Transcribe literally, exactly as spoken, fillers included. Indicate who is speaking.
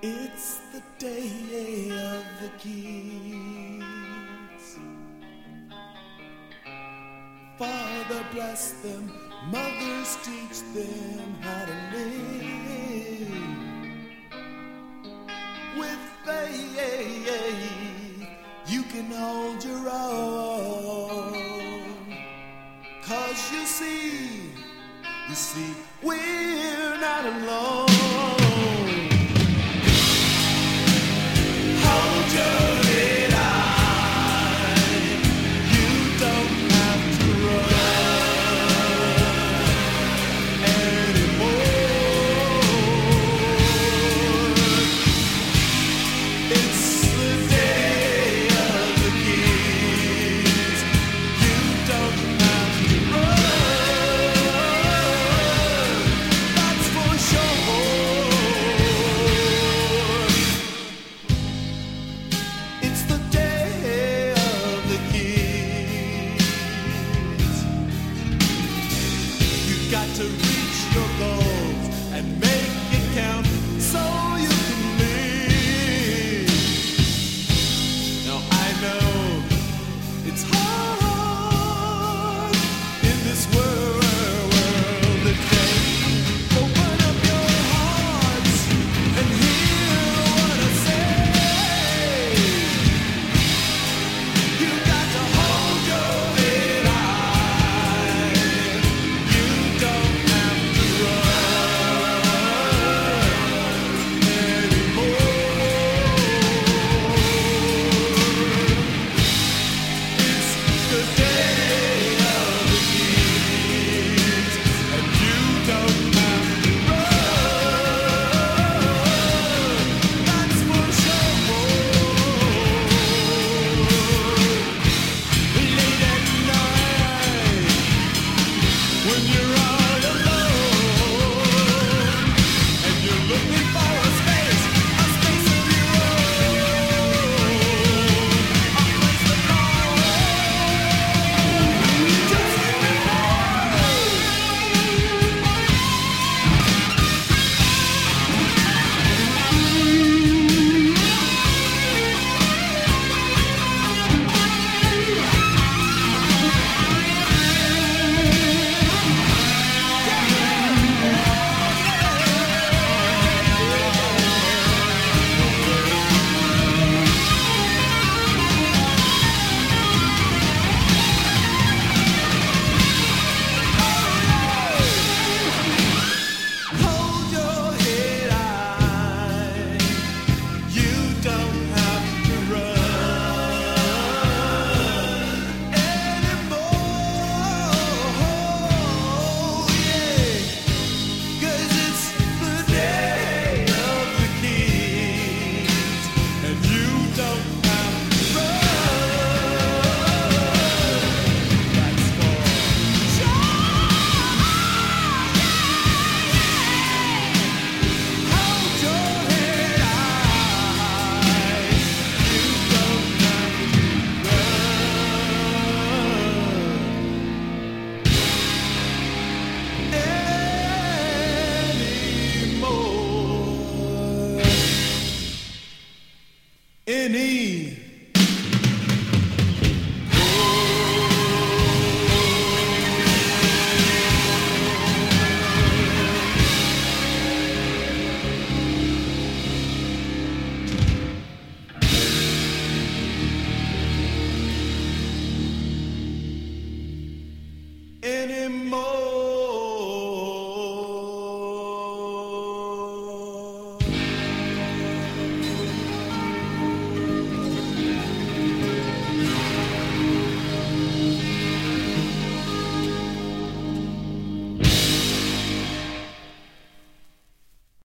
Speaker 1: It's the day of the kids. Father bless them, mothers teach them how to live with faith. You can hold your own, 'cause you see, you see, we're not alone. Hold your head high. You don't have to run anymore. It's the day of the kids. You don't have to run, that's for sure. It's the day of the kids. You got to reach your goals and make it count so you can live. Now I know it's hard in this world today. Open up your hearts and hear what I say. You got to hold your head high. You don't have to run anymore. It's the day of the kids, and you don't have to run, that's for sure. Late at night, when you're all alone, and you're looking for a space, a space of your own, a place to call home. Just give me hold your head high. You don't have to run anymore. Yeah, 'cause it's the day of the kids, and you don't have to run, that's for sure. Hold your head high. You don't have to run anymore. Any